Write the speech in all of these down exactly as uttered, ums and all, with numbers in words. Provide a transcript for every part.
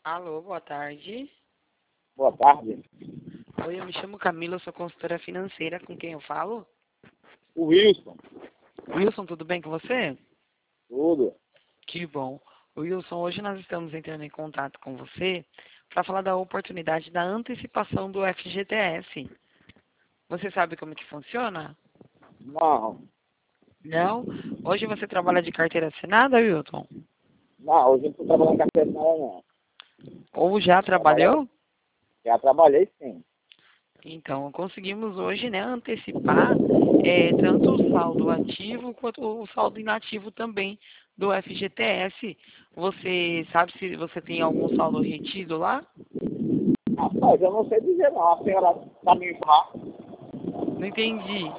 Alô, boa tarde. Boa tarde. Oi, eu me chamo Camila, eu sou consultora financeira. Com quem eu falo? O Wilson. Wilson, tudo bem com você? Tudo. Que bom. Wilson, hoje nós estamos entrando em contato com você para falar da oportunidade da antecipação do F G T S. Você sabe como que funciona? Não. Não? Hoje você trabalha de carteira assinada, Wilson? Não, hoje eu não estou trabalhando em carteira não, não. Ou já trabalhou? Já trabalhei sim. Então, conseguimos hoje, né, antecipar é, tanto o saldo ativo quanto o saldo inativo também do F G T S. Você sabe se você tem algum saldo retido lá? Rapaz, eu não sei dizer não. A senhora está me informar? Não entendi.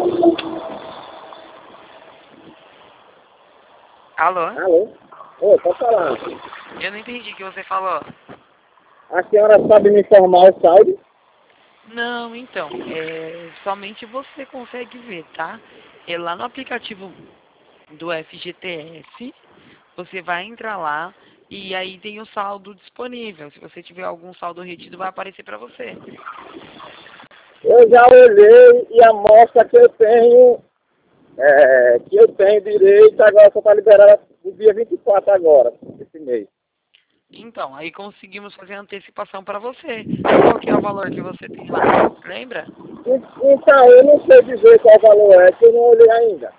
Alô? Alô? Ô, pode falar. Eu não entendi o que você falou. A senhora sabe me informar o saldo? Não, então, é, somente você consegue ver, tá? É lá no aplicativo do F G T S, você vai entrar lá e aí tem o saldo disponível. Se você tiver algum saldo retido, vai aparecer para você. Eu já olhei e a amostra que eu tenho, é, que eu tenho direito, agora só está liberada no dia vinte e quatro agora, esse mês. Então, aí conseguimos fazer a antecipação para você. Qual que é o valor que você tem lá? Lembra? E- Então, eu não sei dizer qual valor é, que eu não olhei ainda.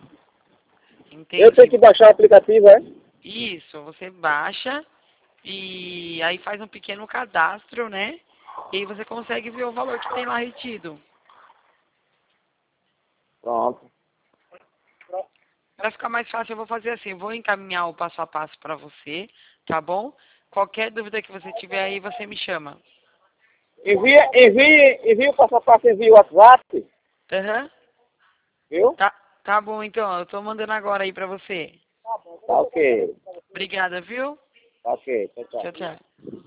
Eu tenho Entendi. que baixar o aplicativo, é? Isso, você baixa e aí faz um pequeno cadastro, né? E aí você consegue ver o valor que tem lá retido. Pronto. Para ficar mais fácil, eu vou fazer assim, vou encaminhar o passo a passo para você, tá bom? Qualquer dúvida que você tiver aí, você me chama. Envia, envia, envia o passo a passo, envia o WhatsApp, Aham. viu? Tá, tá bom, então, eu tô mandando agora aí para você. Tá ok. Obrigada, viu? Tá ok. Tchau, tchau. Tchau, tchau.